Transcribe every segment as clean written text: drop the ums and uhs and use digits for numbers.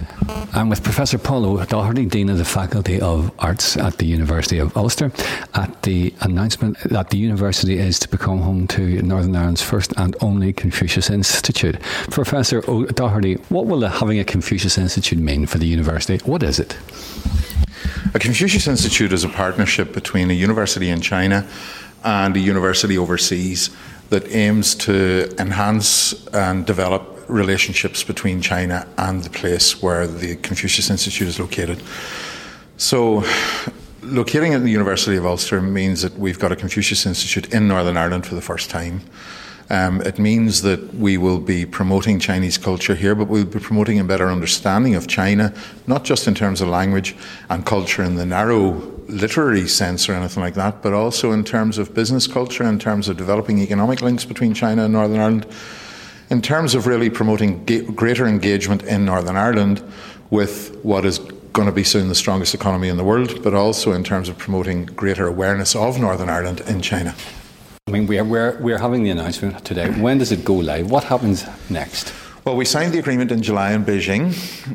I'm with Professor Paul O'Doherty, Dean of the Faculty of Arts at the University of Ulster, at the announcement that the university is to become home to Northern Ireland's first and only Confucius Institute. Professor O'Doherty, what will having a Confucius Institute mean for the university? What is it? A Confucius Institute is a partnership between a university in China and a university overseas that aims to enhance and develop relationships between China and the place where the Confucius Institute is located. So, locating at the University of Ulster means that we've got a Confucius Institute in Northern Ireland for the first time. It means that we will be promoting Chinese culture here, but we'll be promoting a better understanding of China, not just in terms of language and culture in the narrow literary sense or anything like that, but also in terms of business culture, in terms of developing economic links between China and Northern Ireland, in terms of really promoting greater engagement in Northern Ireland with what is going to be soon the strongest economy in the world, but also in terms of promoting greater awareness of Northern Ireland in China. I mean, we're having the announcement today. When does it go live? What happens next? Well, we signed the agreement in July in Beijing.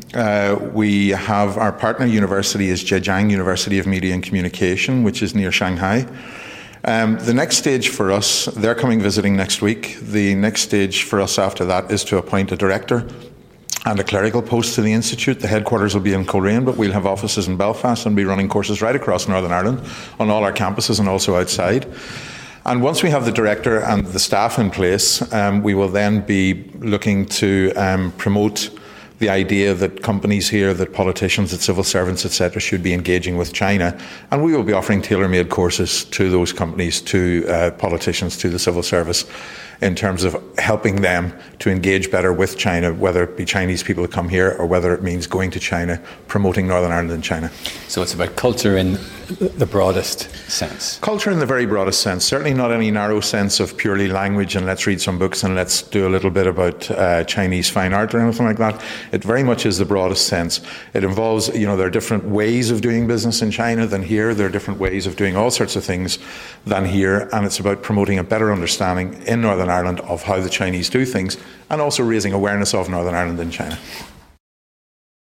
We have our partner university is Zhejiang University of Media and Communication, which is near Shanghai. The next stage for us, they're coming visiting next week. The next stage for us after that is to appoint a director and a clerical post to the Institute. The headquarters will be in Coleraine, but we'll have offices in Belfast and be running courses right across Northern Ireland on all our campuses and also outside. And once we have the director and the staff in place, we will then be looking to promote the idea that companies here, that politicians, that civil servants, etc., should be engaging with China. And we will be offering tailor-made courses to those companies, to politicians, to the civil service, in terms of helping them to engage better with China, whether it be Chinese people who come here or whether it means going to China, promoting Northern Ireland and China. So it's about culture in the broadest sense? Culture in the very broadest sense, certainly not any narrow sense of purely language and let's read some books and let's do a little bit about Chinese fine art or anything like that. It very much is the broadest sense. It involves, there are different ways of doing business in China than here. There are different ways of doing all sorts of things than here, and it's about promoting a better understanding in Northern Ireland of how the Chinese do things and also raising awareness of Northern Ireland in China.